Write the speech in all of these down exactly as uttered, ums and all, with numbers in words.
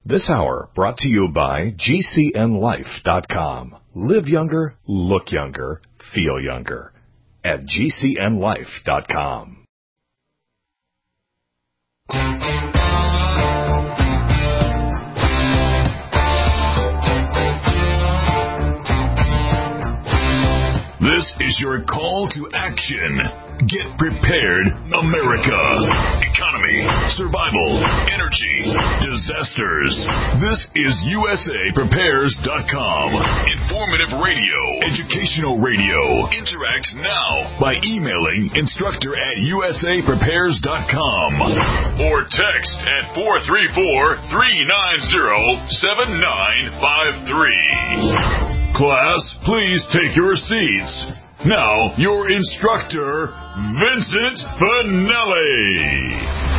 This hour brought to you by G C N life dot com. Live younger, look younger, feel younger at G C N life dot com. This is your call to action. Get prepared, America. Economy, survival, energy, disasters. This is U S A Prepares dot com. Informative radio, educational radio. Interact now by emailing instructor at U S A Prepares dot com or text at four three four, three nine zero, seven nine five three. Class, please take your seats. Now, your instructor, Vincent Finelli.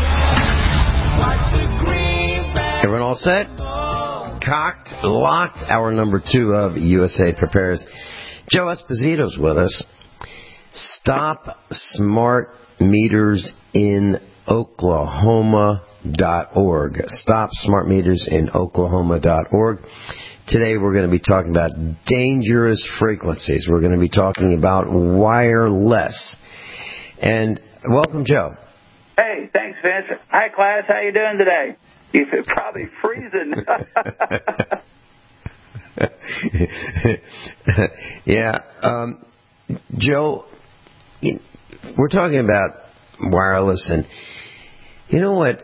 Everyone all set? Cocked, locked, hour number two of U S A Prepares. Joe Esposito's with us. Stop Smart Meters in Oklahoma dot org. Stop Smart Meters in Oklahoma dot org. Today we're going to be talking about dangerous frequencies. We're going to be talking about wireless. And welcome, Joe. Hey, thanks, Vince. Hi, class. How you doing today? You're probably freezing. yeah. Um, Joe, we're talking about wireless, and you know what?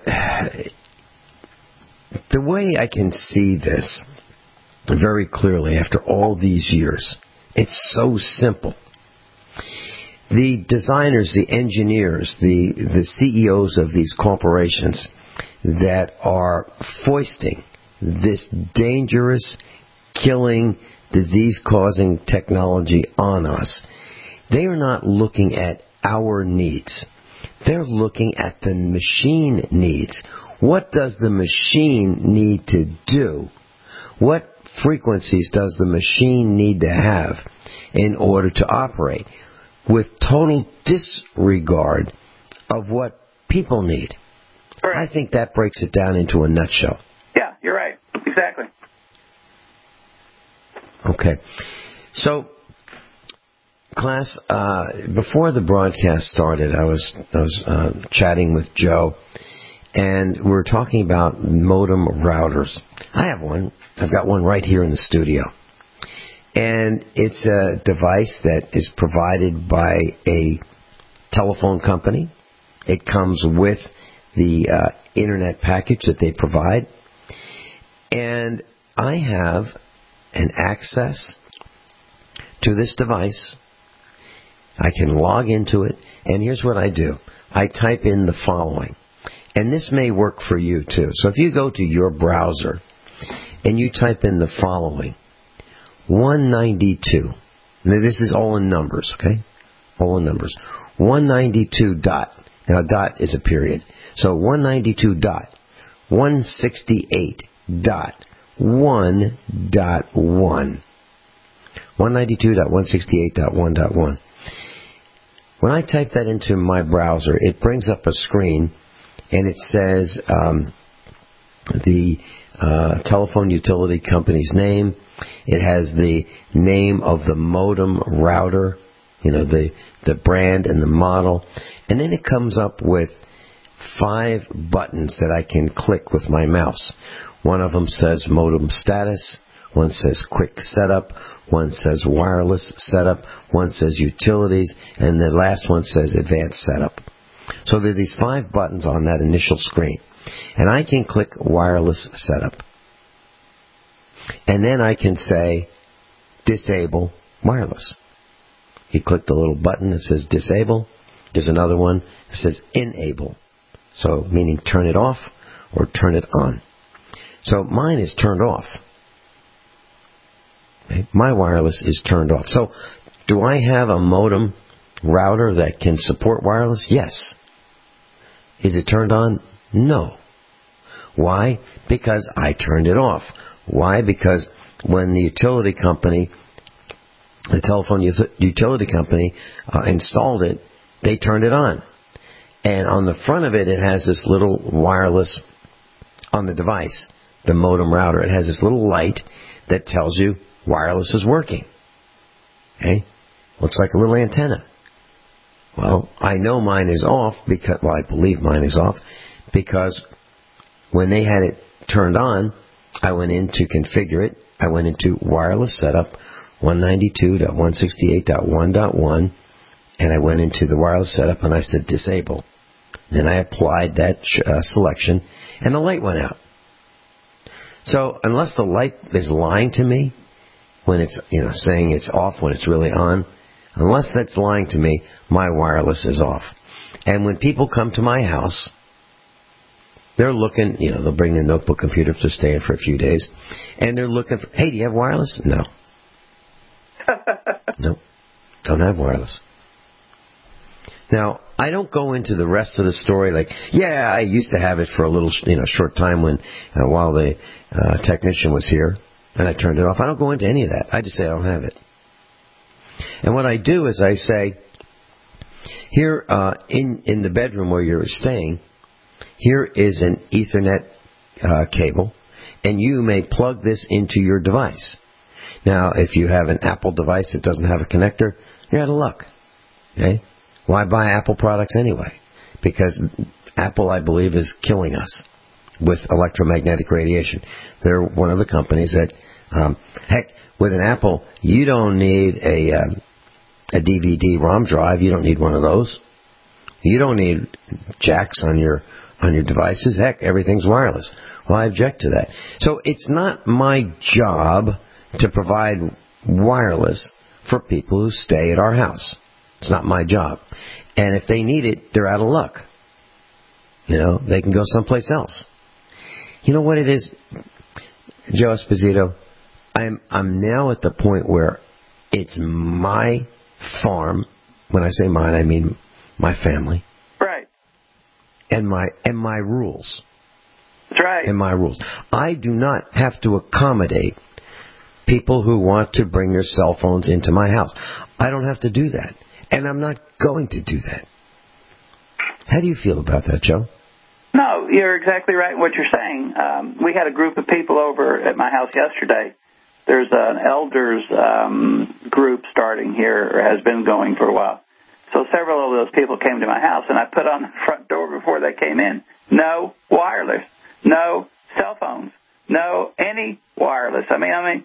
The way I can see this very clearly after all these years, it's so simple. The designers, the engineers, the, the C E Os of these corporations that are foisting this dangerous, killing, disease-causing technology on us, they are not looking at our needs. They're looking at the machine needs. What does the machine need to do? What frequencies does the machine need to have in order to operate, with total disregard of what people need? Right. I think that breaks it down into a nutshell. Yeah, you're right. Exactly. Okay. So, class, uh, before the broadcast started, I was, I was uh, chatting with Joe, and we were talking about modem routers. I have one. I've got one right here in the studio. And it's a device that is provided by a telephone company. It comes with the uh, internet package that they provide. And I have an access to this device. I can log into it. And here's what I do. I type in the following. And this may work for you too. So if you go to your browser and you type in the following, one ninety-two. Now this is all in numbers, okay? All in numbers. one ninety-two dot. Now dot is a period. So one ninety-two dot one sixty-eight dot one dot one. one ninety-two dot one sixty-eight dot one dot one. When I type that into my browser, it brings up a screen, and it says um, the uh, telephone utility company's name. It has the name of the modem router, you know, the, the brand and the model. And then it comes up with five buttons that I can click with my mouse. One of them says modem status. One says quick setup. One says wireless setup. One says utilities. And the last one says advanced setup. So there are these five buttons on that initial screen. And I can click wireless setup. And then I can say disable wireless. You click the little button that says disable. There's another one that says enable. So meaning turn it off or turn it on. So mine is turned off. Okay? My wireless is turned off. So do I have a modem router that can support wireless? Yes. Is it turned on? No. Why? Because I turned it off. Why? Because when the utility company, the telephone utility company uh, installed it, they turned it on. And on the front of it, it has this little wireless on the device the modem router, it has this little light that tells you wireless is working. Okay? Looks like a little antenna. Well, I know mine is off because, well, I believe mine is off because when they had it turned on, I went in to configure it. I went into wireless setup one ninety-two dot one sixty-eight dot one dot one, and I went into the wireless setup and I said disable. Then I applied that uh, selection, and the light went out. So unless the light is lying to me when it's, you know, saying it's off when it's really on, unless that's lying to me, my wireless is off. And when people come to my house, they're looking, you know, they'll bring their notebook computer if they're staying for a few days, and they're looking for, hey, do you have wireless? No. No, don't have wireless. Now, I don't go into the rest of the story like, yeah, I used to have it for a little, you know, short time when, uh, while the uh, technician was here, and I turned it off. I don't go into any of that. I just say I don't have it. And what I do is I say, here uh, in, in the bedroom where you're staying, here is an Ethernet uh, cable, and you may plug this into your device. Now, if you have an Apple device that doesn't have a connector, you're out of luck. Okay? Why buy Apple products anyway? Because Apple, I believe, is killing us with electromagnetic radiation. They're one of the companies that, um, heck, with an Apple, you don't need a, um, a D V D ROM drive. You don't need one of those. You don't need jacks on your on your devices. Heck, everything's wireless. Well, I object to that. So it's not my job to provide wireless for people who stay at our house. It's not my job. And if they need it, they're out of luck. You know, they can go someplace else. You know what it is, Joe Esposito? I'm I'm now at the point where it's my farm. When I say mine, I mean my family. Right. And my and my rules. That's right. And my rules. I do not have to accommodate people who want to bring their cell phones into my house. I don't have to do that. And I'm not going to do that. How do you feel about that, Joe? No, you're exactly right in what you're saying. Um, we had a group of people over at my house yesterday. There's an elders um, group starting here, or has been going for a while. So several of those people came to my house, and I put on the front door before they came in, no wireless, no cell phones, no any wireless. I mean, I mean,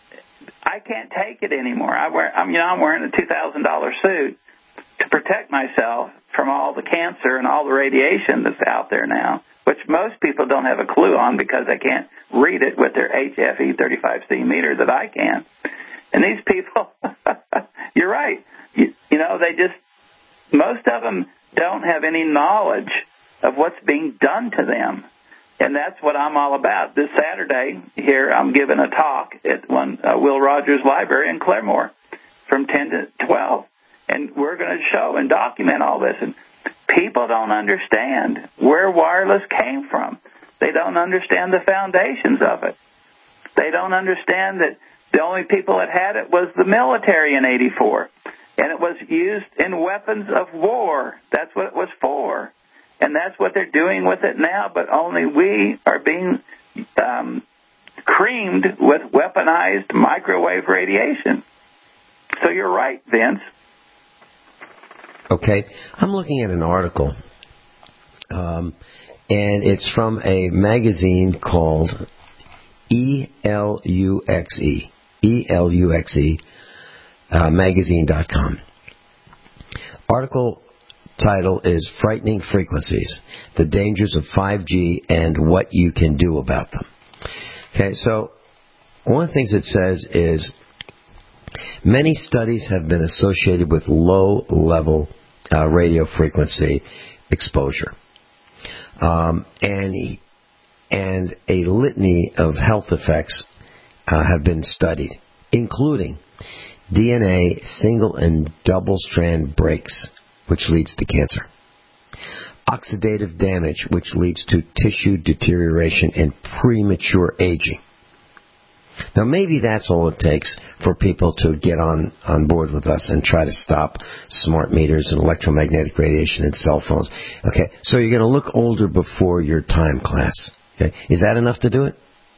I can't take it anymore. I wear, I'm, you know, I'm wearing a two thousand dollars suit to protect myself from all the cancer and all the radiation that's out there now, which most people don't have a clue on because they can't read it with their H F E thirty-five C meter that I can. And these people, you're right, you, you know, they just, most of them don't have any knowledge of what's being done to them. And that's what I'm all about. This Saturday here, I'm giving a talk at one uh, Will Rogers Library in Claremore from ten to twelve. And we're going to show and document all this. And people don't understand where wireless came from. They don't understand the foundations of it. They don't understand that the only people that had it was the military in eighty-four. And it was used in weapons of war. That's what it was for. And that's what they're doing with it now, but only we are being um, creamed with weaponized microwave radiation. So you're right, Vince. Okay. I'm looking at an article, um, and it's from a magazine called E L U X E, E L U X E, uh, magazine dot com. Article title is Frightening Frequencies, the Dangers of five G and What You Can Do About Them. Okay, so one of the things it says is many studies have been associated with low-level uh, radio frequency exposure. Um, and, and a litany of health effects uh, have been studied, including D N A single and double-strand breaks, which leads to cancer. Oxidative damage, which leads to tissue deterioration and premature aging. Now, maybe that's all it takes for people to get on, on board with us and try to stop smart meters and electromagnetic radiation and cell phones. Okay, so you're going to look older before your time, class. Okay, is that enough to do it?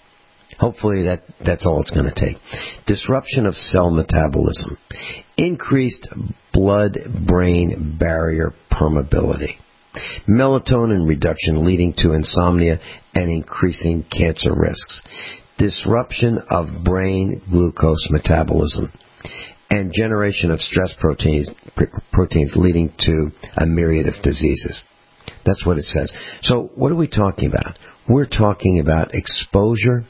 Hopefully that, that's all it's going to take. Disruption of cell metabolism. Increased blood-brain barrier permeability. Melatonin reduction leading to insomnia and increasing cancer risks. Disruption of brain glucose metabolism. And generation of stress proteins, proteins leading to a myriad of diseases. That's what it says. So what are we talking about? We're talking about exposure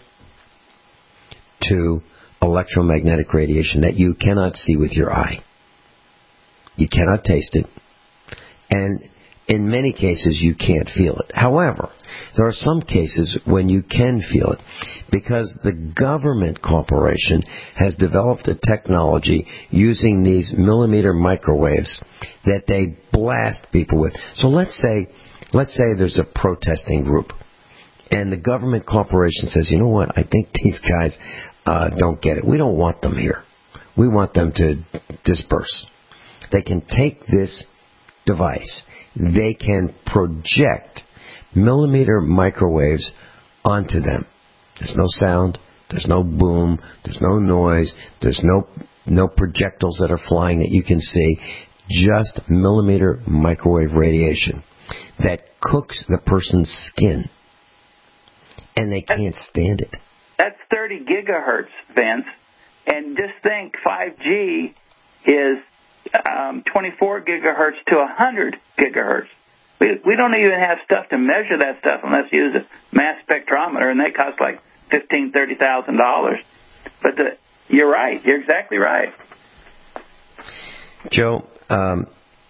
to electromagnetic radiation that you cannot see with your eye. You cannot taste it. And in many cases, you can't feel it. However, there are some cases when you can feel it because the government corporation has developed a technology using these millimeter microwaves that they blast people with. So let's say, let's say there's a protesting group and the government corporation says, you know what, I think these guys uh, don't get it. We don't want them here. We want them to disperse. They can take this device. They can project millimeter microwaves onto them. There's no sound. There's no boom. There's no noise. There's no no projectiles that are flying that you can see. Just millimeter microwave radiation that cooks the person's skin. And they can't stand it. That's thirty gigahertz, Vince. And just think five G is um, twenty-four gigahertz to one hundred gigahertz. We, we don't even have stuff to measure that stuff unless you use a mass spectrometer, and they cost like fifteen thousand dollars, thirty thousand dollars. But the, you're right. You're exactly right. Joe, um,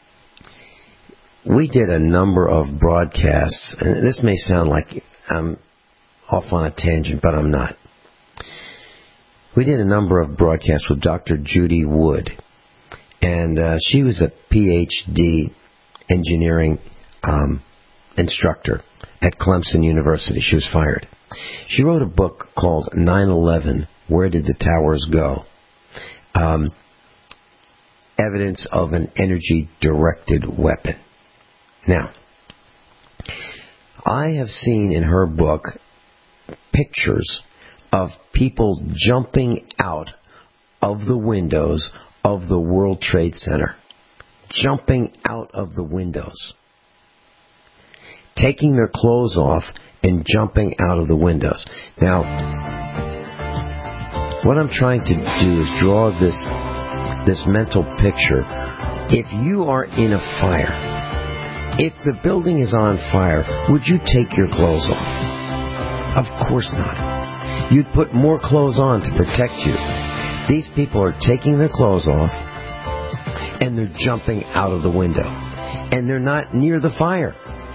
we did a number of broadcasts, and this may sound like I'm off on a tangent, but I'm not. We did a number of broadcasts with Doctor Judy Wood, and uh, she was a P H D engineering um, instructor at Clemson University. She was fired. She wrote a book called nine eleven, Where Did the Towers Go? Um, evidence of an energy-directed weapon. Now, I have seen in her book pictures of people jumping out of the windows of the World Trade Center. Jumping out of the windows. Taking their clothes off and jumping out of the windows. Now, what I'm trying to do is draw this, this mental picture. If you are in a fire, if the building is on fire, would you take your clothes off? Of course not. You'd put more clothes on to protect you. These people are taking their clothes off, and they're jumping out of the window. And they're not near the fire.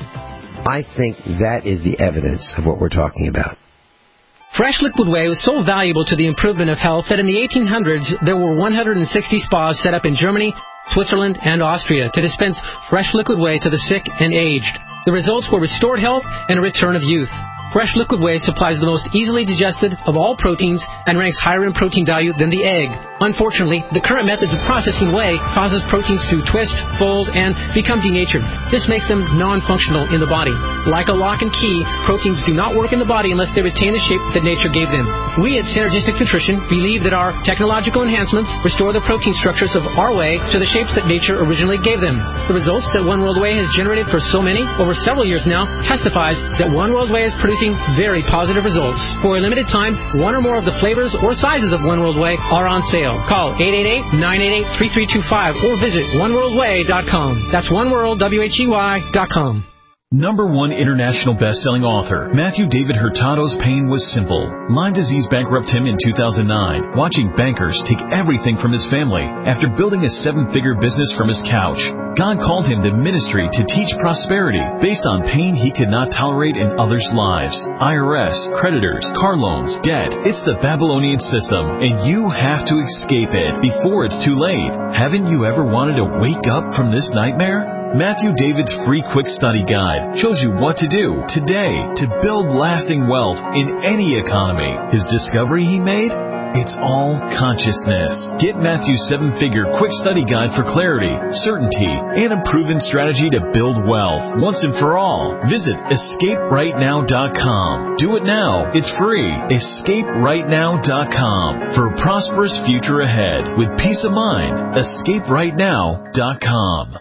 I think that is the evidence of what we're talking about. Fresh Liquid Whey was so valuable to the improvement of health that in the eighteen hundreds, there were one hundred sixty spas set up in Germany, Switzerland, and Austria to dispense Fresh Liquid Whey to the sick and aged. The results were restored health and a return of youth. Fresh Liquid Whey supplies the most easily digested of all proteins and ranks higher in protein value than the egg. Unfortunately, the current methods of processing whey causes proteins to twist, fold, and become denatured. This makes them non-functional in the body. Like a lock and key, proteins do not work in the body unless they retain the shape that nature gave them. We at Synergistic Nutrition believe that our technological enhancements restore the protein structures of our whey to the shapes that nature originally gave them. The results that One World Whey has generated for so many, over several years now, testifies that One World Whey is producing very positive results. For a limited time, one or more of the flavors or sizes of One World Whey are on sale. Call eight eight eight, nine eight eight, three three two five or visit one world way dot com. That's one world, W H E Y, dot com. Number one international best-selling author, Matthew David Hurtado's pain was simple. Lyme disease bankrupted him in two thousand nine, watching bankers take everything from his family after building a seven-figure business from his couch. God called him to ministry to teach prosperity based on pain he could not tolerate in others' lives. I R S, creditors, car loans, debt. It's the Babylonian system, and you have to escape it before it's too late. Haven't you ever wanted to wake up from this nightmare? Matthew David's free quick study guide shows you what to do today to build lasting wealth in any economy. His discovery he made? It's all consciousness. Get Matthew's seven-figure quick study guide for clarity, certainty, and a proven strategy to build wealth once and for all. Visit escape right now dot com. Do it now. It's free. escape right now dot com for a prosperous future ahead with peace of mind. escape right now dot com.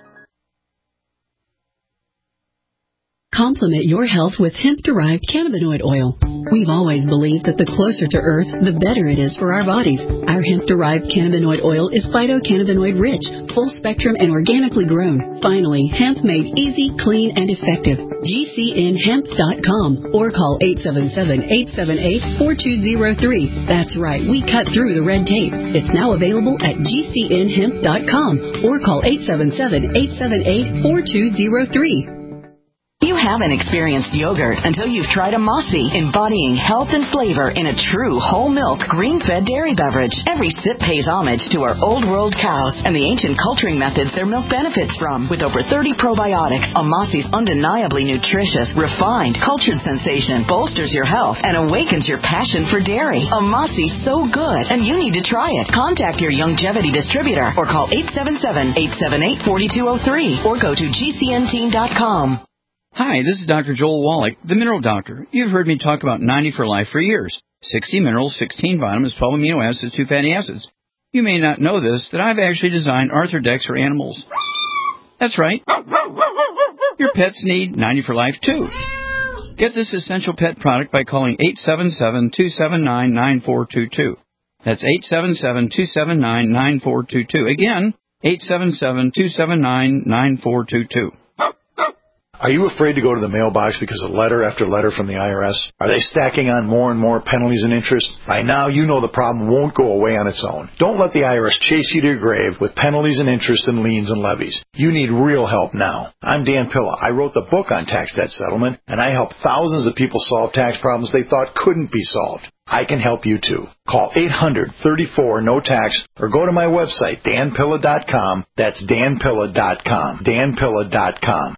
Complement your health with hemp-derived cannabinoid oil. We've always believed that the closer to Earth, the better it is for our bodies. Our hemp-derived cannabinoid oil is phytocannabinoid-rich, full-spectrum, and organically grown. Finally, hemp made easy, clean, and effective. G C N hemp dot com or call eight seven seven, eight seven eight, four two zero three. That's right, we cut through the red tape. It's now available at G C N hemp dot com or call eight seven seven, eight seven eight, four two zero three. You haven't experienced yogurt until you've tried a Mossy, embodying health and flavor in a true whole milk, green-fed dairy beverage. Every sip pays homage to our old world cows and the ancient culturing methods their milk benefits from. With over thirty probiotics, a Mossy's undeniably nutritious, refined, cultured sensation bolsters your health and awakens your passion for dairy. A Mossy's so good, and you need to try it. Contact your Youngevity distributor or call eight seven seven, eight seven eight, four two zero three or go to G C N team dot com. Hi, this is Doctor Joel Wallach, the Mineral Doctor. You've heard me talk about ninety for Life for years. sixty minerals, sixteen vitamins, twelve amino acids, two fatty acids. You may not know this, that I've actually designed Arthrodex for animals. That's right. Your pets need ninety for Life, too. Get this essential pet product by calling eight seven seven, two seven nine, nine four two two. That's eight seven seven, two seven nine, nine four two two. Again, eight seven seven, two seven nine, nine four two two. Are you afraid to go to the mailbox because of letter after letter from the I R S? Are they stacking on more and more penalties and interest? By now, you know the problem won't go away on its own. Don't let the I R S chase you to your grave with penalties and interest and liens and levies. You need real help now. I'm Dan Pilla. I wrote the book on tax debt settlement, and I help thousands of people solve tax problems they thought couldn't be solved. I can help you too. Call eight hundred, thirty-four, no tax or go to my website, dan pilla dot com. That's dan pilla dot com. dan pilla dot com.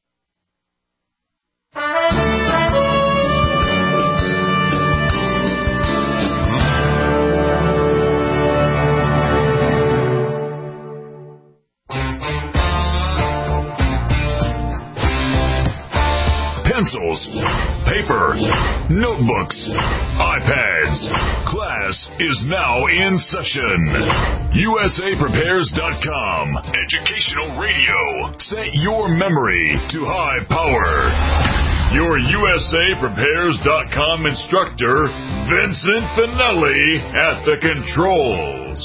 Pencils, paper, notebooks, iPads. Class is now in session. U S A prepares dot com. Educational radio. Set your memory to high power. Your U S A prepares dot com instructor, Vincent Finelli, at the controls.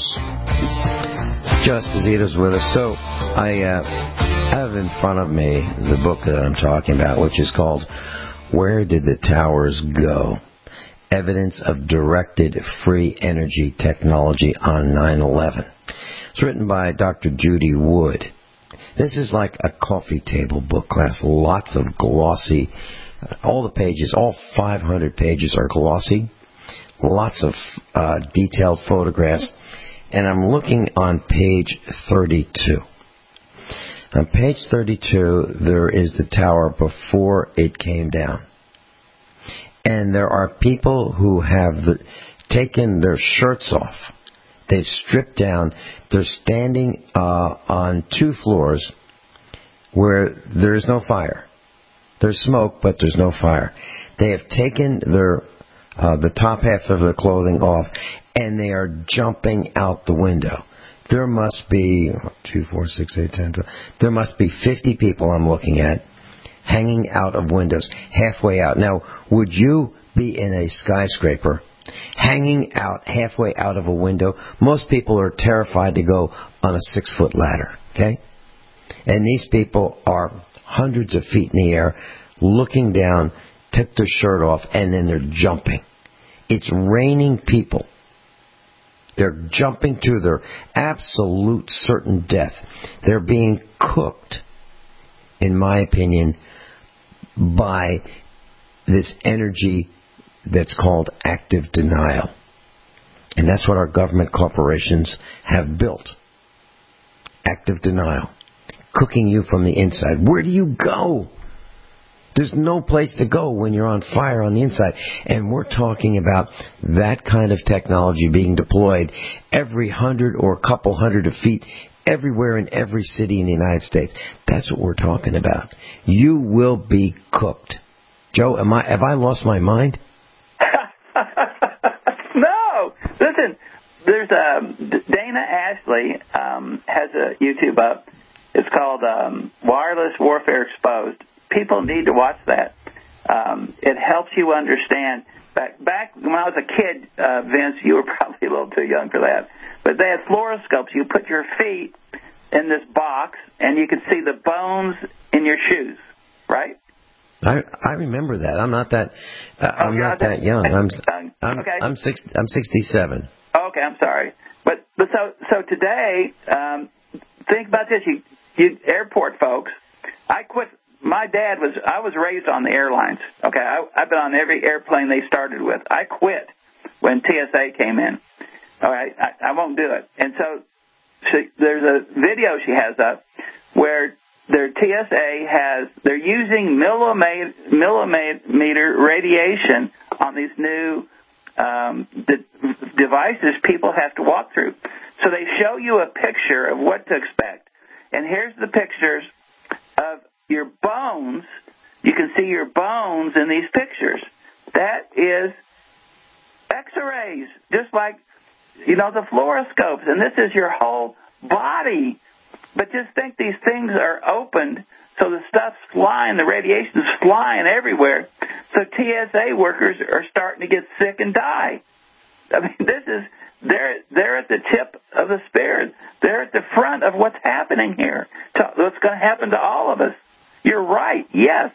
Joe Esposito's with us. So I uh, have in front of me the book that I'm talking about, which is called Where Did the Towers Go? Evidence of Directed Free Energy Technology on nine eleven. It's written by Doctor Judy Wood. This is like a coffee table book class. Lots of glossy, uh, all the pages, all five hundred pages are glossy. Lots of uh, detailed photographs. And I'm looking on page thirty-two. On page thirty-two, there is the tower before it came down. And there are people who have the, taken their shirts off. They've stripped down. They're standing uh, on two floors where there is no fire. There's smoke, but there's no fire. They have taken their uh, the top half of their clothing off, and they are jumping out the window. There must be two, four, six, eight, ten, twelve. There must be fifty people I'm looking at hanging out of windows, halfway out. Now, would you be in a skyscraper, hanging out halfway out of a window? Most people are terrified to go on a six-foot ladder, okay? And these people are hundreds of feet in the air, looking down, took their shirt off, and then they're jumping. It's raining people. They're jumping to their absolute certain death. They're being cooked, in my opinion, by this energy that's called active denial. And that's what our government corporations have built. Active denial. Cooking you from the inside. Where do you go There's no place to go when you're on fire on the inside. And we're talking about that kind of technology being deployed every hundred or couple hundred of feet everywhere in every city in the United States. That's what we're talking about. You will be cooked. Joe, am I, have I lost my mind? No. Listen, there's a, Dana Ashley um, has a YouTube up. It's called um, Wireless Warfare Exposed. People need to watch that. Um, it helps you understand. Back, back when I was a kid, uh, Vince, you were probably a little too young for that. But they had fluoroscopes. You put your feet in this box, and you could see the bones in your shoes, right? I I remember that. I'm not that. Uh, I'm okay, not that young. I'm I'm okay. I'm six. I'm sixty-seven. Okay, I'm sorry. But but so so today, um, think about this. You you airport folks. I quit. My dad was. I was raised on the airlines. Okay, I, I've been on every airplane they started with. I quit when T S A came in. All right, I, I won't do it. And so she, there's a video she has up where their T S A has, they're using millimeter, millimeter radiation on these new um, de- devices people have to walk through. So they show you a picture of what to expect. And here's the pictures of your bones. You can see your bones in these pictures. That is X-rays, just like, you know, the fluoroscopes. And this is your whole body. But just think these things are opened, so the stuff's flying, the radiation's flying everywhere. So T S A workers are starting to get sick and die. I mean, this is, they're, they're at the tip of the spear. They're at the front of what's happening here, to, what's going to happen to all of us. You're right, yes.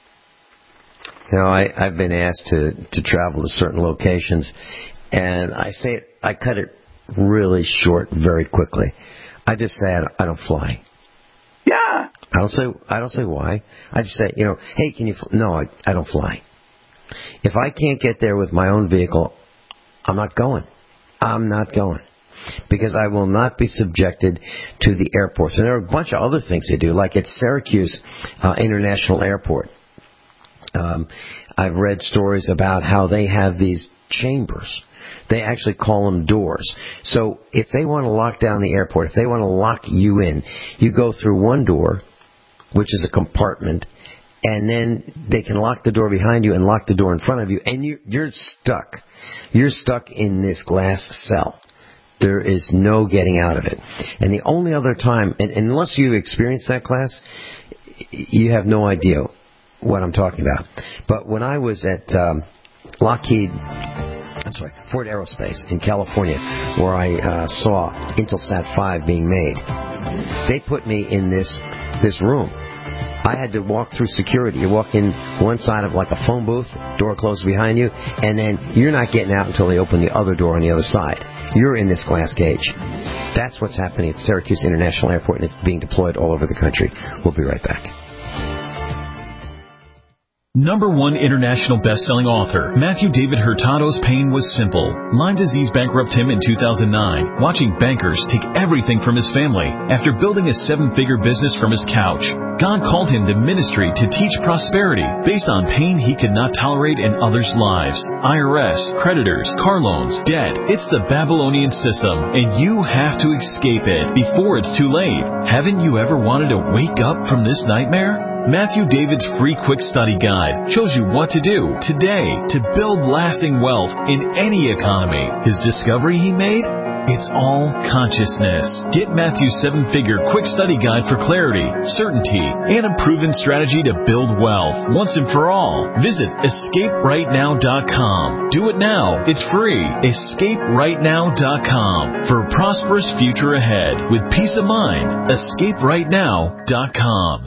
You know, I, I've been asked to, to travel to certain locations, and I say it, I cut it really short very quickly. I just say I don't fly. Yeah. I don't say I don't say why. I just say, you know, hey, can you? Fl-? No, I I don't fly. If I can't get there with my own vehicle, I'm not going. I'm not going because I will not be subjected to the airports. And there are a bunch of other things they do, like at Syracuse uh, International Airport. Um, I've read stories about how they have these chambers. They actually call them doors. So if they want to lock down the airport, if they want to lock you in, you go through one door, which is a compartment, and then they can lock the door behind you and lock the door in front of you, and you, you're stuck. You're stuck in this glass cell. There is no getting out of it. And the only other time, and unless you've experienced that class, you have no idea what I'm talking about. But when I was at um, Lockheed... I'm sorry, Ford Aerospace in California, where I uh, saw Intelsat five being made. They put me in this this room. I had to walk through security. You walk in one side of like a phone booth, door closed behind you, and then you're not getting out until they open the other door on the other side. You're in this glass cage. That's what's happening at Syracuse International Airport, and it's being deployed all over the country. We'll be right back. Number one international best-selling author, Matthew David Hurtado's pain was simple. Lyme disease bankrupted him in two thousand nine, watching bankers take everything from his family after building a seven-figure business from his couch. God called him to ministry to teach prosperity based on pain he could not tolerate in others' lives. I R S, creditors, car loans, debt. It's the Babylonian system, and you have to escape it before it's too late. Haven't you ever wanted to wake up from this nightmare? Matthew David's free quick study guide shows you what to do today to build lasting wealth in any economy. His discovery he made? It's all consciousness. Get Matthew's seven-figure quick study guide for clarity, certainty, and a proven strategy to build wealth once and for all. Visit escape right now dot com. Do it now. It's free. escape right now dot com for a prosperous future ahead with peace of mind. escape right now dot com.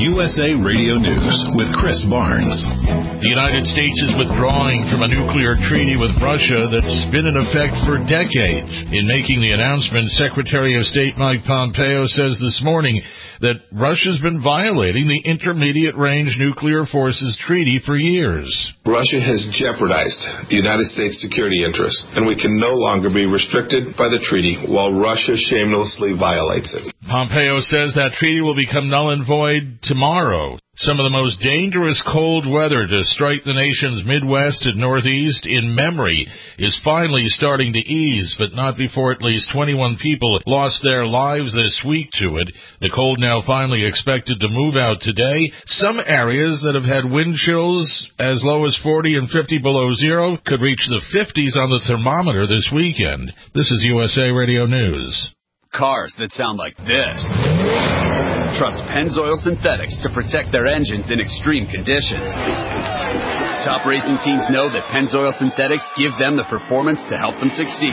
U S A Radio News with Chris Barnes. The United States is withdrawing from a nuclear treaty with Russia that's been in effect for decades. In making the announcement, Secretary of State Mike Pompeo says this morning that Russia's been violating the Intermediate Range Nuclear Forces Treaty for years. Russia has jeopardized the United States security interests, and we can no longer be restricted by the treaty while Russia shamelessly violates it. Pompeo says that treaty will become null and void tomorrow. Some of the most dangerous cold weather to strike the nation's Midwest and Northeast in memory is finally starting to ease, but not before at least twenty-one people lost their lives this week to it. The cold now finally expected to move out today. Some areas that have had wind chills as low as forty and fifty below zero could reach the fifties on the thermometer this weekend. This is U S A Radio News. Cars that sound like this. Trust Pennzoil Synthetics to protect their engines in extreme conditions. Top racing teams know that Pennzoil Synthetics give them the performance to help them succeed.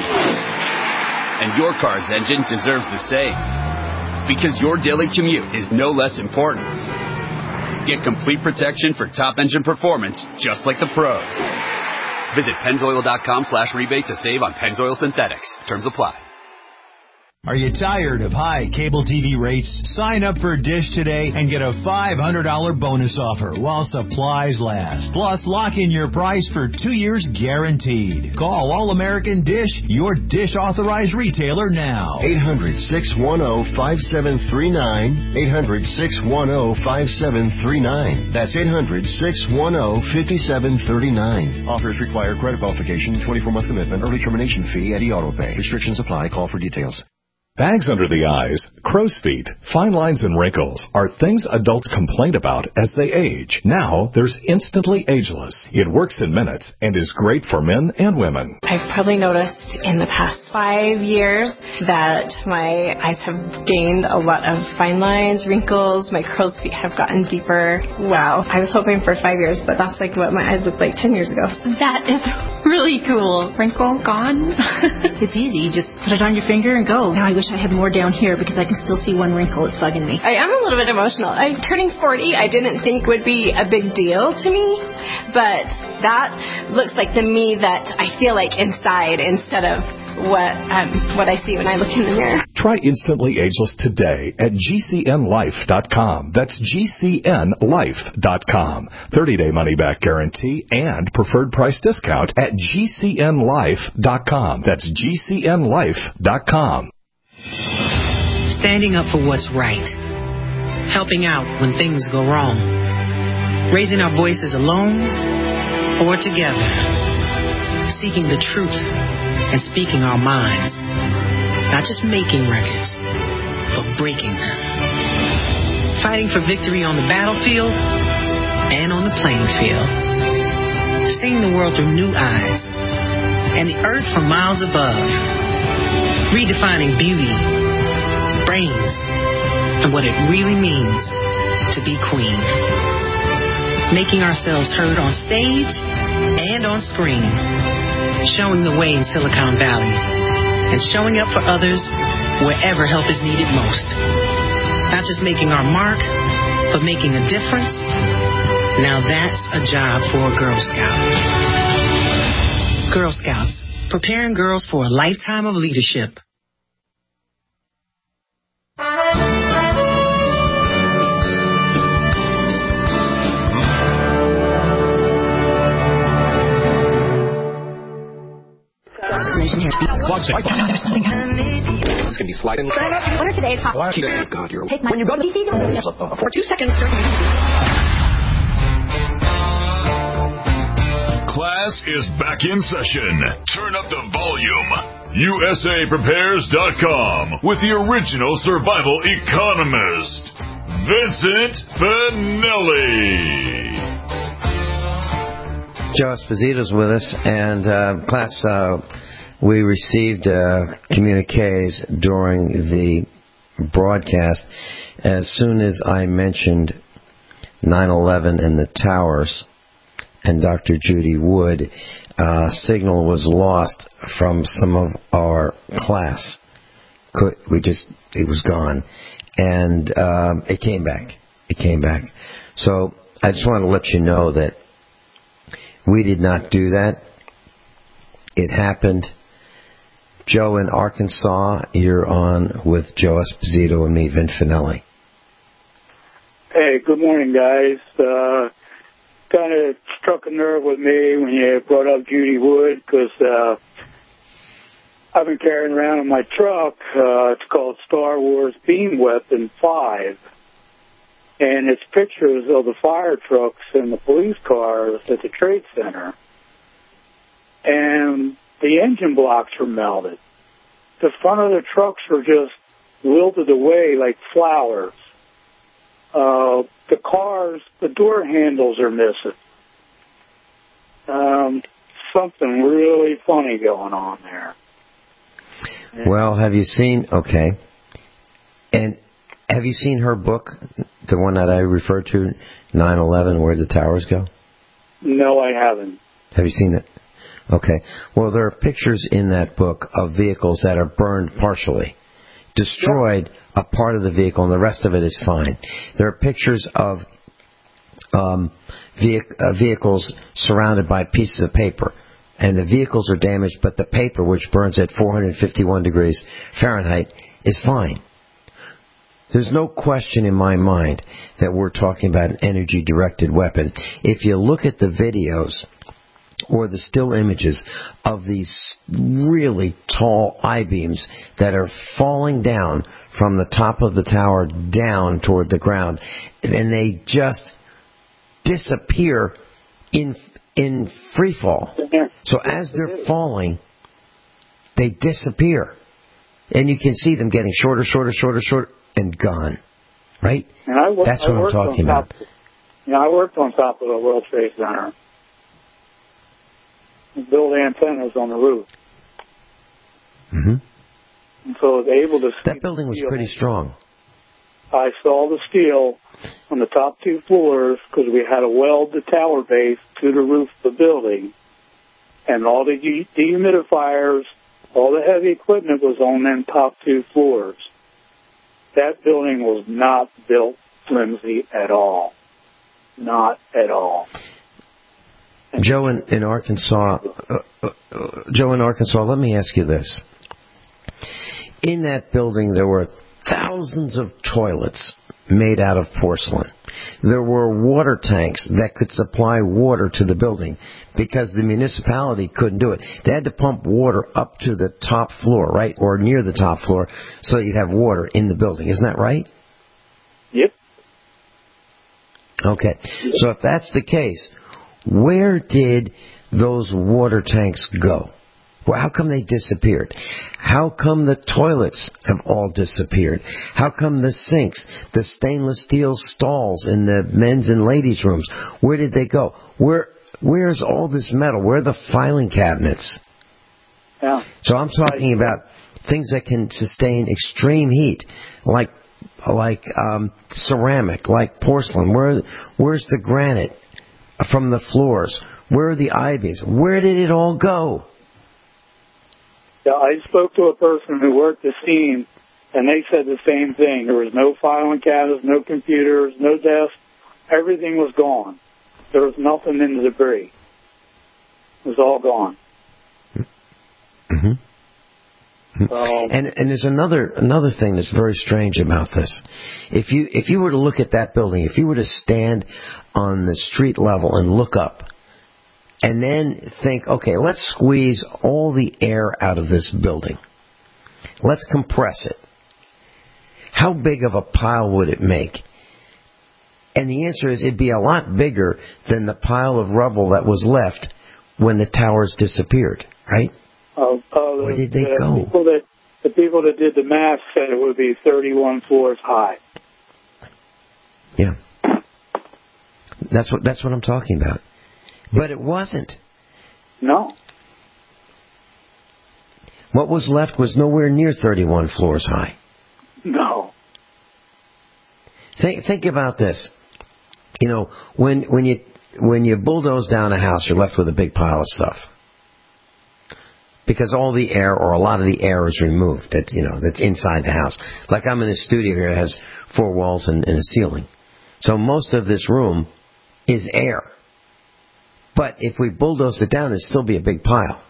And your car's engine deserves the same. Because your daily commute is no less important. Get complete protection for top engine performance, just like the pros. Visit Pennzoil.com slash rebate to save on Pennzoil Synthetics. Terms apply. Are you tired of high cable T V rates? Sign up for Dish today and get a five hundred dollars bonus offer while supplies last. Plus, lock in your price for two years guaranteed. Call All-American Dish, your Dish authorized retailer now. eight hundred, six one zero, five seven three nine. eight hundred, six one zero, five seven three nine. That's eight hundred, six one zero, five seven three nine. Offers require credit qualification, twenty-four month commitment, early termination fee, and e-auto pay. Restrictions apply. Call for details. Bags under the eyes, crow's feet, fine lines and wrinkles are things adults complain about as they age. Now, there's Instantly Ageless. It works in minutes and is great for men and women. I've probably noticed in the past five years that my eyes have gained a lot of fine lines, wrinkles, my crow's feet have gotten deeper. Wow. I was hoping for five years, but that's like what my eyes looked like ten years ago. That is really cool. Wrinkle gone. It's easy. You just put it on your finger and go. Now I wish I had more down here because I can still see one wrinkle. It's bugging me. I am a little bit emotional. I'm turning forty. I didn't think would be a big deal to me, but that looks like the me that I feel like inside instead of what um, what I see when I look in the mirror. Try Instantly Ageless today at G C N life dot com. That's G C N life dot com. thirty day money-back guarantee and preferred price discount at G C N life dot com. That's G C N life dot com. Standing up for what's right. Helping out when things go wrong. Raising our voices alone or together. Seeking the truth and speaking our minds. Not just making records, but breaking them. Fighting for victory on the battlefield and on the playing field. Seeing the world through new eyes and the earth from miles above. Redefining beauty, brains, and what it really means to be queen. Making ourselves heard on stage and on screen. Showing the way in Silicon Valley. And showing up for others wherever help is needed most. Not just making our mark, but making a difference. Now that's a job for a Girl Scout. Girl Scouts. Preparing girls for a lifetime of leadership. It's going to be sliding. What are today's hot? God, you're Take my when you go to the for two seconds. Class is back in session. Turn up the volume. U S A Prepares dot com with the original survival economist, Vincent Finelli. Joe Esposito's with us, and uh, class, uh, we received uh, communiques during the broadcast. As soon as I mentioned nine eleven and the towers and Doctor Judy Wood, uh, signal was lost from some of our class. Could, we just, it was gone. And um, it came back. it came back. So I just want to let you know that we did not do that. It happened. Joe in Arkansas, you're on with Joe Esposito and me, Vin Finelli. Hey, good morning, guys. Uh, kind of struck a nerve with me when you brought up Judy Wood, because uh, I've been carrying around in my truck. Uh, it's called Star Wars Beam Weapon five. And it's pictures of the fire trucks and the police cars at the Trade Center. And the engine blocks are melted. The front of the trucks are just wilted away like flowers. Uh, the cars, the door handles are missing. Um, something really funny going on there. Well, have you seen, okay, and have you seen her book, the one that I referred to, nine eleven, Where the Towers Go? No, I haven't. Have you seen it? Okay. Well, there are pictures in that book of vehicles that are burned partially. Destroyed a part of the vehicle, and the rest of it is fine. There are pictures of um, vehic- uh, vehicles surrounded by pieces of paper. And the vehicles are damaged, but the paper, which burns at four hundred fifty-one degrees Fahrenheit, is fine. There's no question in my mind that we're talking about an energy-directed weapon. If you look at the videos or the still images of these really tall I-beams that are falling down from the top of the tower down toward the ground, and they just disappear in in free fall. So as they're falling, they disappear. And you can see them getting shorter, shorter, shorter, shorter, and gone. Right? And I worked, That's what I I'm talking about. Top, you know, I worked on top of the World Trade Center. Build antennas on the roof. Mm-hmm. And so I was able to see that building was pretty strong. I saw the steel on the top two floors because we had to weld the tower base to the roof of the building. And all the dehumidifiers, all the heavy equipment was on them top two floors. That building was not built flimsy at all. Not at all. Joe in, in Arkansas, uh, uh, Joe in Arkansas, let me ask you this. In that building, there were thousands of toilets made out of porcelain. There were water tanks that could supply water to the building because the municipality couldn't do it. They had to pump water up to the top floor, right, or near the top floor, so that you'd have water in the building. Isn't that right? Yep. Okay. So if that's the case, where did those water tanks go? Well, how come they disappeared? How come the toilets have all disappeared? How come the sinks, the stainless steel stalls in the men's and ladies' rooms, where did they go? Where, where's all this metal? Where are the filing cabinets? Yeah. So I'm talking about things that can sustain extreme heat, like like um, ceramic, like porcelain. Where, where's the granite from the floors? Where are the I-beams? Where did it all go? Yeah, I spoke to a person who worked the scene, and they said the same thing. There was no filing cabinets, no computers, no desks. Everything was gone. There was nothing in the debris. It was all gone. Mm-hmm. Um, and and there's another another thing that's very strange about this. If you if you were to look at that building, if you were to stand on the street level and look up, and then think, okay, let's squeeze all the air out of this building. Let's compress it. How big of a pile would it make? And the answer is it'd be a lot bigger than the pile of rubble that was left when the towers disappeared, right? Uh, uh, Where did they the go? People that, the people that did the math said it would be thirty-one floors high. Yeah. That's what that's what I'm talking about. But it wasn't. No. What was left was nowhere near thirty-one floors high. No. Think think about this. You know, when when you when you bulldoze down a house, you're left with a big pile of stuff. Because all the air, or a lot of the air, is removed. That's, you know, that's inside the house. Like I'm in a studio here that has four walls and, and a ceiling. So most of this room is air. But if we bulldoze it down, there'd still be a big pile.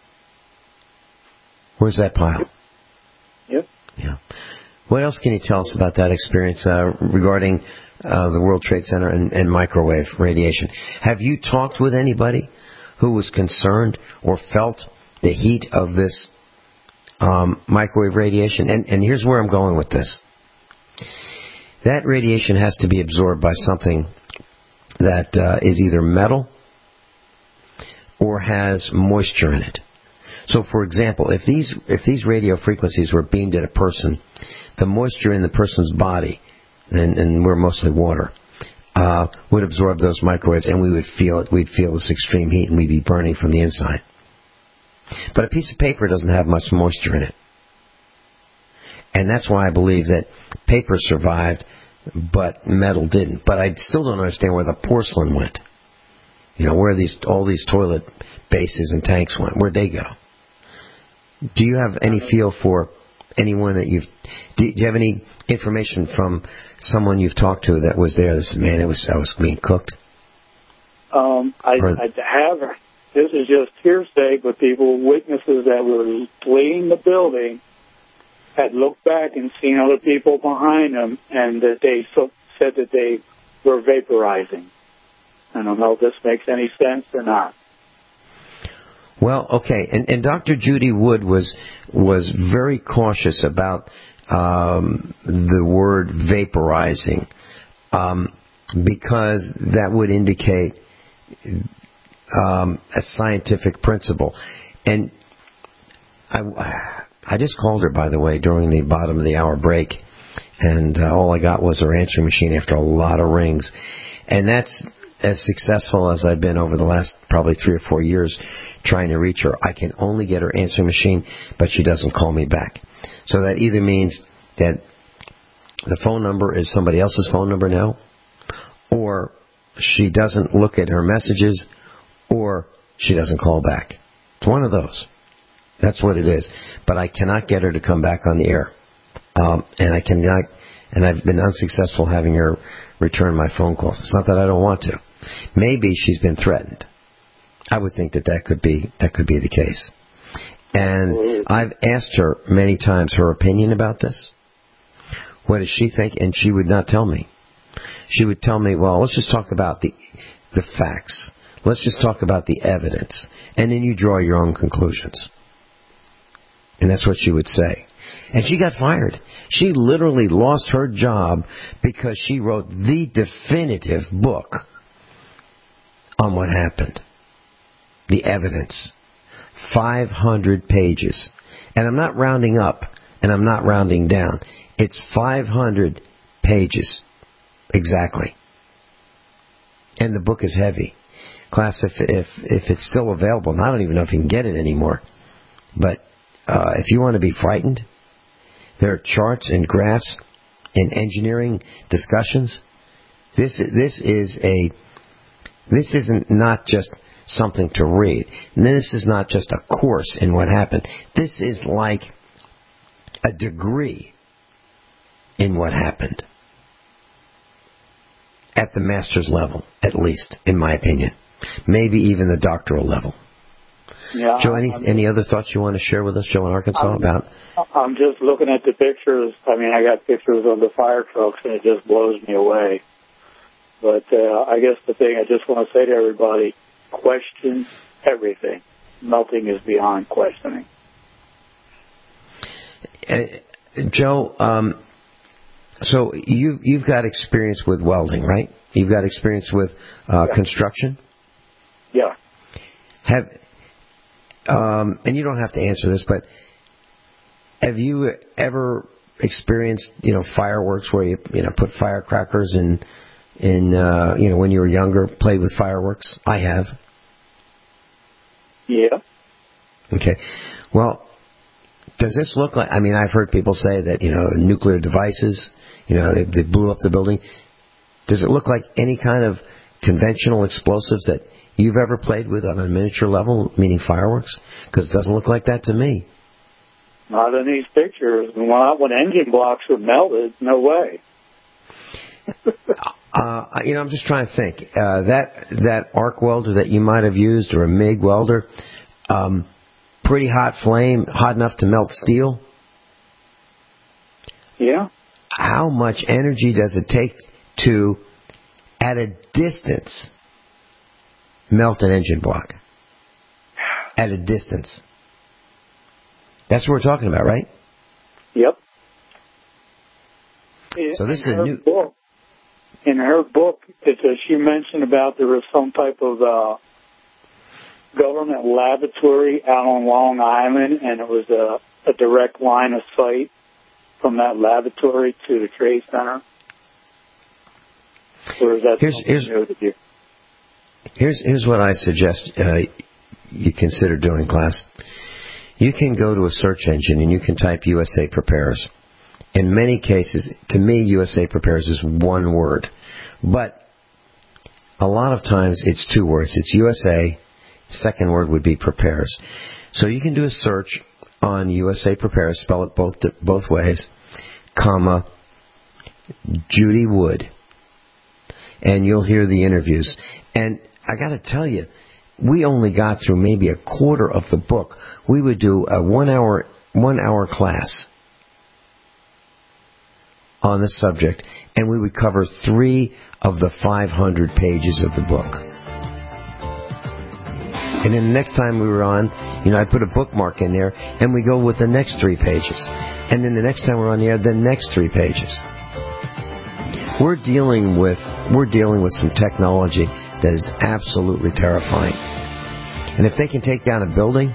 Where's that pile? Yep. Yeah. What else can you tell us about that experience uh, regarding uh, the World Trade Center and, and microwave radiation? Have you talked with anybody who was concerned or felt the heat of this um, microwave radiation? And, and here's where I'm going with this. That radiation has to be absorbed by something that uh, is either metal or has moisture in it. So, for example, if these if these radio frequencies were beamed at a person, the moisture in the person's body, and, and we're mostly water, uh, would absorb those microwaves, and we would feel it. We'd feel this extreme heat, and we'd be burning from the inside. But a piece of paper doesn't have much moisture in it. And that's why I believe that paper survived, but metal didn't. But I still don't understand where the porcelain went. You know, where these all these toilet bases and tanks went. Where'd they go? Do you have any feel for anyone that you've... Do you have any information from someone you've talked to that was there that said, man, it was, I was being cooked? Um, I, or, I have... This is just hearsay, but people, witnesses that were fleeing the building, had looked back and seen other people behind them, and that they so, said that they were vaporizing. I don't know if this makes any sense or not. Well, okay, and, and Doctor Judy Wood was was very cautious about um, the word vaporizing um, because that would indicate um, a scientific principle. And I, I just called her, by the way, during the bottom of the hour break, and uh, all I got was her answering machine after a lot of rings. And that's as successful as I've been over the last probably three or four years trying to reach her. I can only get her answering machine, but she doesn't call me back. So that either means that the phone number is somebody else's phone number now, or she doesn't look at her messages, or she doesn't call back. It's one of those. That's what it is. But I cannot get her to come back on the air. Um, and I cannot, and I've been unsuccessful having her return my phone calls. It's not that I don't want to. Maybe she's been threatened. I would think that that could be that could be the case. And I've asked her many times her opinion about this. What does she think? And she would not tell me. She would tell me, well, let's just talk about the the facts. Let's just talk about the evidence. And then you draw your own conclusions. And that's what she would say. And she got fired. She literally lost her job because she wrote the definitive book on what happened. The evidence. five hundred pages. And I'm not rounding up, and I'm not rounding down. It's five hundred pages. Exactly. And the book is heavy. Class, if if if it's still available, and I don't even know if you can get it anymore, but uh, if you want to be frightened, there are charts and graphs and engineering discussions. This this is a this isn't not just something to read. And this is not just a course in what happened. This is like a degree in what happened. At the master's level, at least, in my opinion. Maybe even the doctoral level. Yeah, Joe, any, I'm, any other thoughts you want to share with us, Joe, in Arkansas, I'm, about? I'm just looking at the pictures. I mean, I got pictures of the fire trucks, and it just blows me away. But uh, I guess the thing I just want to say to everybody, question everything. Nothing is beyond questioning. Uh, Joe, um, so you, you've got experience with welding, right? You've got experience with uh, yeah. construction? Yeah. Have um, and you don't have to answer this, but have you ever experienced, you know, fireworks where you, you know, put firecrackers in, in uh, you know, when you were younger, played with fireworks? I have. Yeah. Okay. Well, does this look like, I mean, I've heard people say that, you know, nuclear devices, you know, they, they blew up the building. Does it look like any kind of conventional explosives that you've ever played with on a miniature level, meaning fireworks? Because it doesn't look like that to me. Not in these pictures. When, when engine blocks are melted, no way. Uh, you know, I'm just trying to think. Uh, that that arc welder that you might have used, or a MIG welder, um, pretty hot flame, hot enough to melt steel. Yeah. How much energy does it take to, at a distance, melt an engine block? At a distance. That's what we're talking about, right? Yep. So this in is a new... Book, in her book, it's a, she mentioned about there was some type of uh, government laboratory out on Long Island, and it was a, a direct line of sight from that laboratory to the Trade Center. Or is that here's, here's, new to you? Here's, here's what I suggest uh, you consider doing, class. You can go to a search engine and you can type U S A Prepares. In many cases, to me, U S A Prepares is one word. But a lot of times it's two words. It's U S A, second word would be Prepares. So you can do a search on U S A Prepares, spell it both both ways, comma, Judy Wood. And you'll hear the interviews. And I got to tell you, we only got through maybe a quarter of the book. We would do a one-hour one-hour class on the subject, and we would cover three of the five hundred pages of the book. And then the next time we were on, you know, I put a bookmark in there, and we go with the next three pages. And then the next time we're on the air, the next three pages. We're dealing with we're dealing with some technology that is absolutely terrifying. And if they can take down a building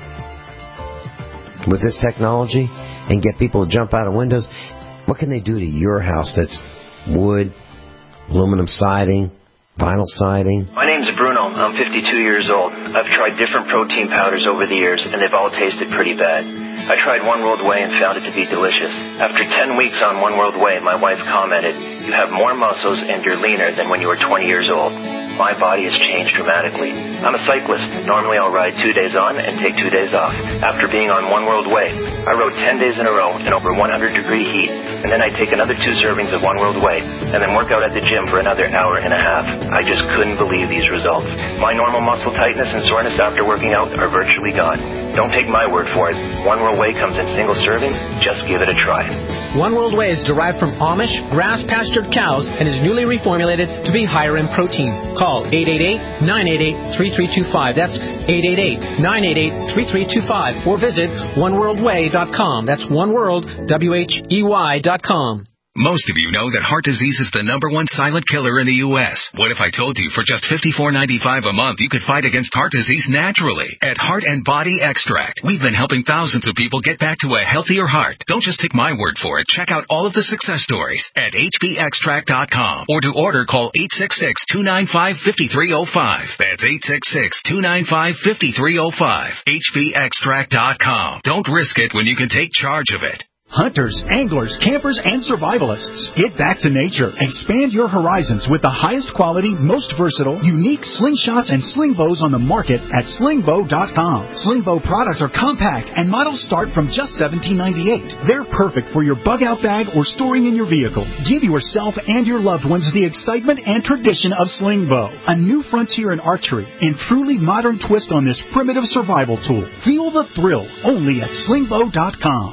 with this technology and get people to jump out of windows, what can they do to your house that's wood, aluminum siding, vinyl siding? My name's Bruno. I'm fifty-two years old. I've tried different protein powders over the years, and they've all tasted pretty bad. I tried One World Whey and found it to be delicious. After ten weeks on One World Whey, my wife commented, "You have more muscles and you're leaner than when you were twenty years old." My body has changed dramatically. I'm a cyclist. Normally I'll ride two days on and take two days off. After being on One World Whey, I rode ten days in a row in over one hundred degree heat, and then I take another two servings of One World Whey, and then work out at the gym for another hour and a half. I just couldn't believe these results. My normal muscle tightness and soreness after working out are virtually gone. Don't take my word for it. One World Whey comes in single servings. Just give it a try. One World Whey is derived from Amish grass-pastured cows and is newly reformulated to be higher in protein. Call eight eight eight, nine eight eight, three three two five. That's eight eight eight, nine eight eight, three three two five. Or visit one world way dot com. That's one world, W H E Y dot com. Most of you know that heart disease is the number one silent killer in the U S What if I told you for just fifty-four ninety-five a month you could fight against heart disease naturally? At Heart and Body Extract, we've been helping thousands of people get back to a healthier heart. Don't just take my word for it. Check out all of the success stories at H B extract dot com. Or to order, call eight six six, two nine five, five three zero five. That's eight six six, two nine five, five three zero five. H B extract dot com. Don't risk it when you can take charge of it. Hunters, anglers, campers, and survivalists. Get back to nature. Expand your horizons with the highest quality, most versatile, unique slingshots and sling bows on the market at sling bow dot com. Sling bow products are compact and models start from just seventeen ninety-eight. They're perfect for your bug out bag or storing in your vehicle. Give yourself and your loved ones the excitement and tradition of sling bow. A new frontier in archery and truly modern twist on this primitive survival tool. Feel the thrill only at sling bow dot com.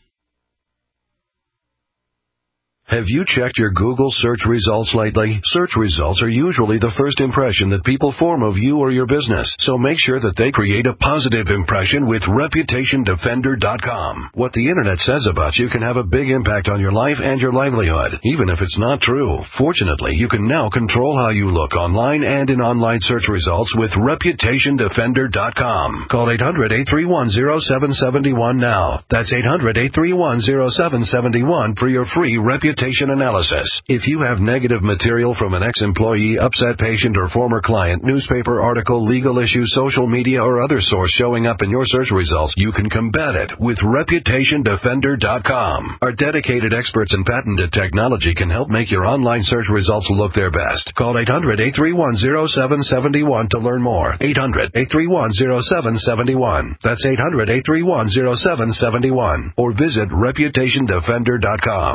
Have you checked your Google search results lately? Search results are usually the first impression that people form of you or your business, so make sure that they create a positive impression with reputation defender dot com. What the Internet says about you can have a big impact on your life and your livelihood, even if it's not true. Fortunately, you can now control how you look online and in online search results with reputation defender dot com. Call eight hundred, eight three one, zero seven seven one now. That's eight hundred, eight three one, zero seven seven one for your free reputation analysis. If you have negative material from an ex-employee, upset patient, or former client, newspaper article, legal issue, social media, or other source showing up in your search results, you can combat it with reputation defender dot com. Our dedicated experts in patented technology can help make your online search results look their best. Call eight hundred, eight three one, zero seven seven one to learn more. eight hundred, eight three one, zero seven seven one. That's eight hundred, eight three one, zero seven seven one. Or visit reputation defender dot com.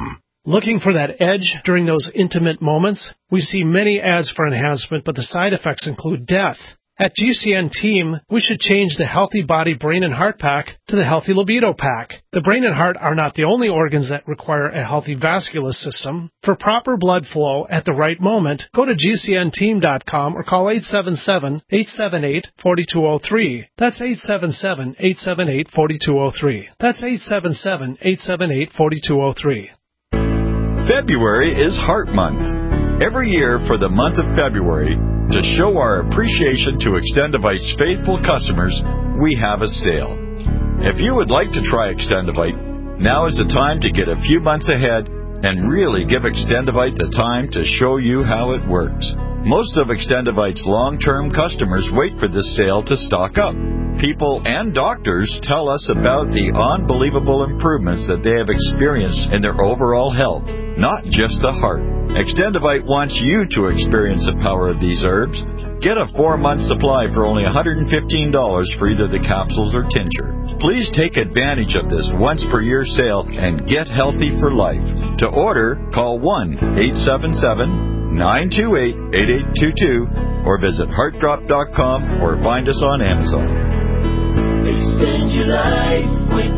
Looking for that edge during those intimate moments? We see many ads for enhancement, but the side effects include death. At G C N Team, we should change the Healthy Body Brain and Heart Pack to the Healthy Libido Pack. The brain and heart are not the only organs that require a healthy vascular system. For proper blood flow at the right moment, go to G C N team dot com or call eight seven seven, eight seven eight, four two zero three. That's eight seven seven, eight seven eight, four two zero three. That's eight seven seven, eight seven eight, four two zero three. February is Heart Month. Every year for the month of February, to show our appreciation to Extendivite's faithful customers, we have a sale. If you would like to try Extendivite, now is the time to get a few months ahead and really give Extendivite the time to show you how it works. Most of Extendivite's long-term customers wait for this sale to stock up. People and doctors tell us about the unbelievable improvements that they have experienced in their overall health, not just the heart. Extendivite wants you to experience the power of these herbs. Get a four-month supply for only one hundred fifteen dollars for either the capsules or tincture. Please take advantage of this once-per-year sale and get healthy for life. To order, call one eight seven seven, nine two eight, eight eight two two or visit heart drop dot com or find us on Amazon. Extend your life with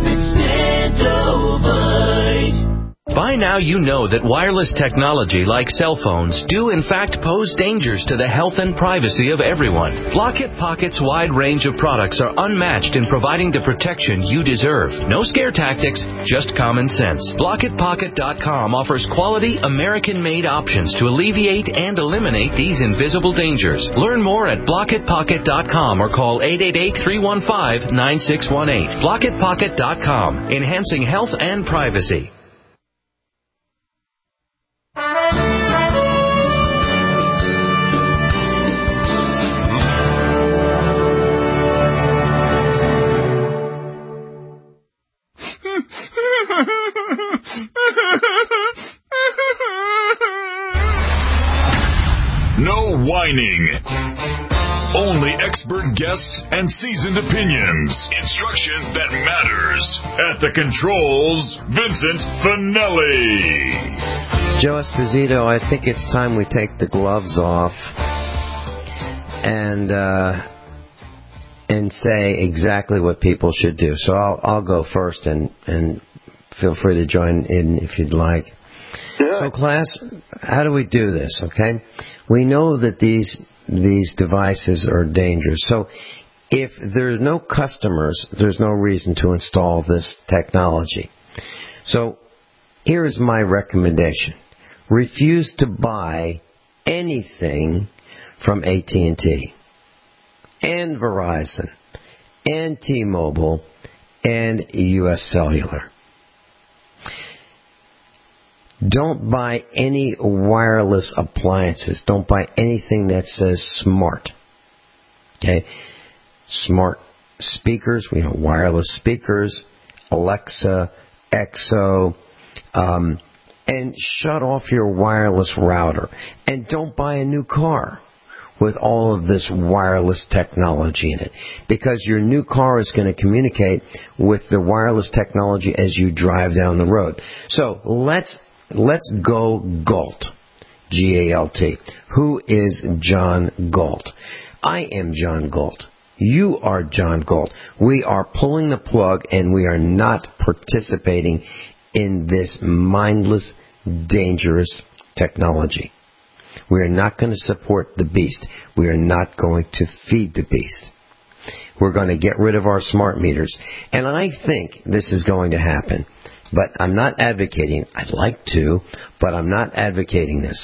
Extendovite. By now you know that wireless technology like cell phones do in fact pose dangers to the health and privacy of everyone. Blockit Pocket's wide range of products are unmatched in providing the protection you deserve. No scare tactics, just common sense. Blockit Pocket dot com offers quality American-made options to alleviate and eliminate these invisible dangers. Learn more at Blockit Pocket dot com or call eight eight eight, three one five, nine six one eight. Blockit Pocket dot com, enhancing health and privacy. No whining. Only expert guests and seasoned opinions. Instruction that matters. At the controls, Vincent Finelli. Joe Esposito, I think it's time we take the gloves off and uh, and say exactly what people should do. So I'll I'll go first, and and feel free to join in if you'd like. Yeah. So, class, how do we do this? Okay, we know that these these devices are dangerous. So, if there's no customers, there's no reason to install this technology. So, here's my recommendation: refuse to buy anything from A T and T and Verizon and T-Mobile and U S Cellular. Don't buy any wireless appliances. Don't buy anything that says smart. Okay? Smart speakers, we have wireless speakers, Alexa, X O, um, and shut off your wireless router. And don't buy a new car with all of this wireless technology in it, because your new car is going to communicate with the wireless technology as you drive down the road. So let's let's go Galt, G A L T. Who is John Galt? I am John Galt. You are John Galt. We are pulling the plug, and we are not participating in this mindless, dangerous technology. We are not going to support the beast. We are not going to feed the beast. We're going to get rid of our smart meters. And I think this is going to happen. But I'm not advocating. I'd like to, but I'm not advocating this.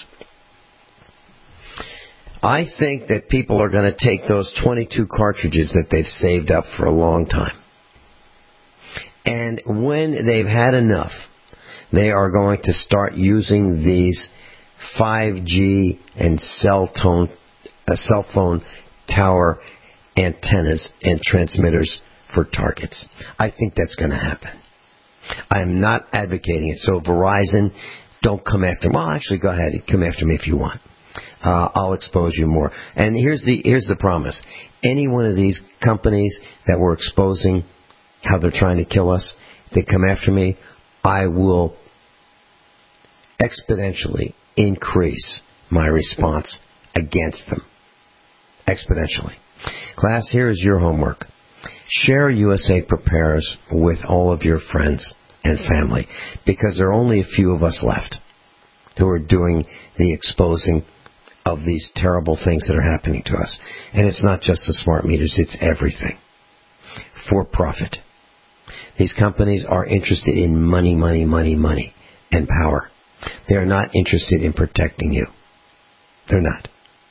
I think that people are going to take those twenty-two cartridges that they've saved up for a long time, and when they've had enough, they are going to start using these five G and cell tone, uh, cell phone tower antennas and transmitters for targets. I think that's going to happen. I am not advocating it. So Verizon, don't come after me. Well, actually, go ahead. Come after me if you want. Uh, I'll expose you more. And here's the here's the promise. Any one of these companies that we're exposing how they're trying to kill us, they come after me, I will exponentially increase my response against them. Exponentially. Class, here is your homework. Share U S A Prepares with all of your friends and family, because there are only a few of us left who are doing the exposing of these terrible things that are happening to us. And it's not just the smart meters, it's everything. For profit. These companies are interested in money, money, money, money, and power. They are not interested in protecting you. They're not.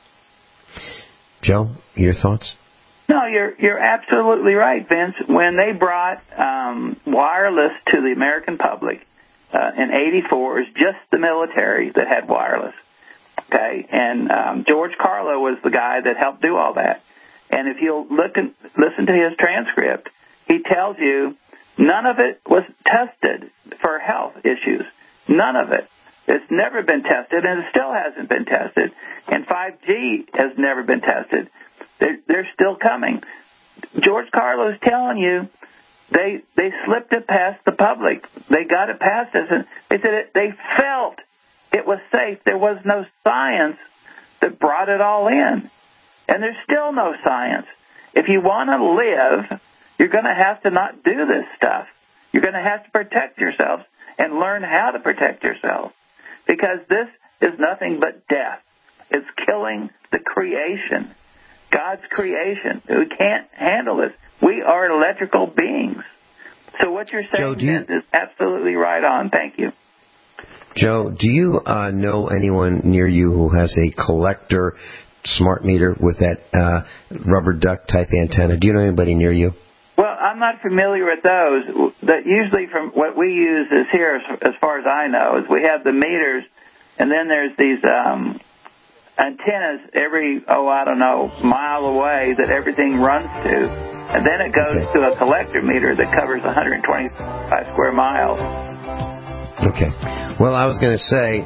Joe, your thoughts? No, you're you're absolutely right, Vince. When they brought um, wireless to the American public uh, in eighty-four, it was just the military that had wireless. Okay, and um, George Carlo was the guy that helped do all that. And if you'll look and listen to his transcript, he tells you none of it was tested for health issues. None of it. It's never been tested, and it still hasn't been tested. And five G has never been tested. They're, they're still coming. George Carlo is telling you they they slipped it past the public. They got it past us, and they said it, they felt it was safe. There was no science that brought it all in. And there's still no science. If you want to live, you're going to have to not do this stuff. You're going to have to protect yourself and learn how to protect yourself. Because this is nothing but death. It's killing the creation. God's creation. We can't handle this. We are electrical beings. So what you're saying, Joe, do you, is absolutely right on. Thank you. Joe, do you uh, know anyone near you who has a collector smart meter with that uh, rubber duck type antenna? Do you know anybody near you? Well, I'm not familiar with those. That usually from what we use is here, as far as I know, is we have the meters, and then there's these um, antennas every, oh, I don't know, mile away that everything runs to. And then it goes okay. to a collector meter that covers one hundred twenty-five square miles. Okay. Well, I was going to say,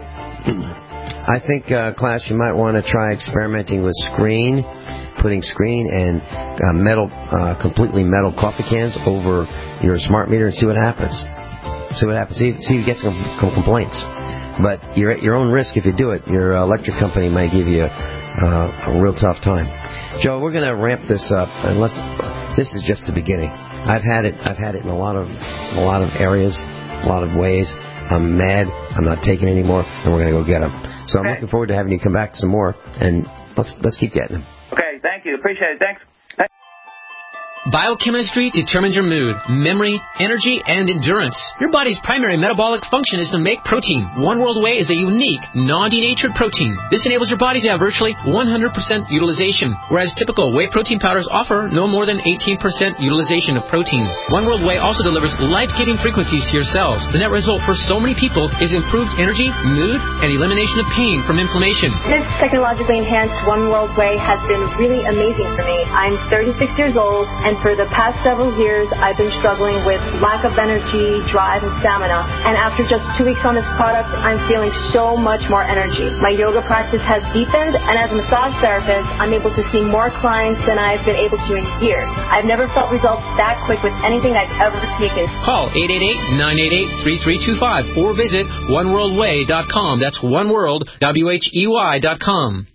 I think, uh, class, you might want to try experimenting with screen, putting screen and uh, metal, uh, completely metal coffee cans over your smart meter and see what happens. See what happens. See, see if you get some, some complaints. But you're at your own risk if you do it. Your electric company may give you uh, a real tough time. Joe, we're going to ramp this up. Unless this is just the beginning. I've had it. I've had it in a lot of a lot of areas, a lot of ways. I'm mad. I'm not taking it anymore, and we're going to go get them. So I'm okay. looking forward to having you come back some more, and let's let's keep getting them. Okay, thank you. Appreciate it. Thanks. Thanks. Biochemistry determines your mood, memory, energy, and endurance. Your body's primary metabolic function is to make protein. One World Whey is a unique, non-denatured protein. This enables your body to have virtually one hundred percent utilization, whereas typical whey protein powders offer no more than eighteen percent utilization of protein. One World Whey also delivers life-giving frequencies to your cells. The net result for so many people is improved energy, mood, and elimination of pain from inflammation. This technologically enhanced One World Whey has been really amazing for me. I'm thirty-six years old, and for the past several years, I've been struggling with lack of energy, drive, and stamina. And after just two weeks on this product, I'm feeling so much more energy. My yoga practice has deepened, and as a massage therapist, I'm able to see more clients than I've been able to in years. I've never felt results that quick with anything I've ever taken. Call eight eight eight, nine eight eight, three three two five or visit one world way dot com. That's oneworld, W H E Y dot com.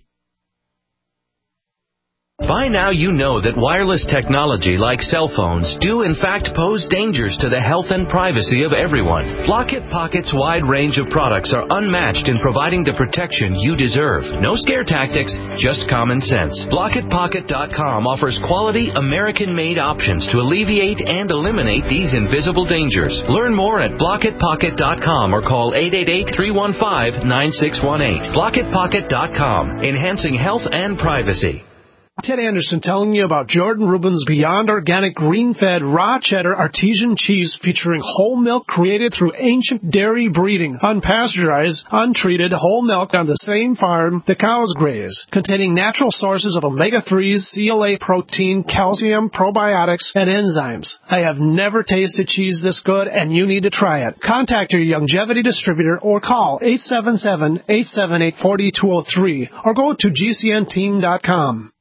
By now you know that wireless technology like cell phones do in fact pose dangers to the health and privacy of everyone. Blockit Pocket's wide range of products are unmatched in providing the protection you deserve. No scare tactics, just common sense. Blockit Pocket dot com offers quality American-made options to alleviate and eliminate these invisible dangers. Learn more at Blockit Pocket dot com or call eight eight eight, three one five, nine six one eight. Blockit Pocket dot com, enhancing health and privacy. Ted Anderson telling you about Jordan Rubin's Beyond Organic Green-Fed Raw Cheddar Artesian Cheese featuring whole milk created through ancient dairy breeding, unpasteurized, untreated whole milk on the same farm the cows graze, containing natural sources of omega threes, C L A protein, calcium, probiotics, and enzymes. I have never tasted cheese this good, and you need to try it. Contact your Longevity distributor or call eight seven seven, eight seven eight, four two zero three or go to G C N team dot com.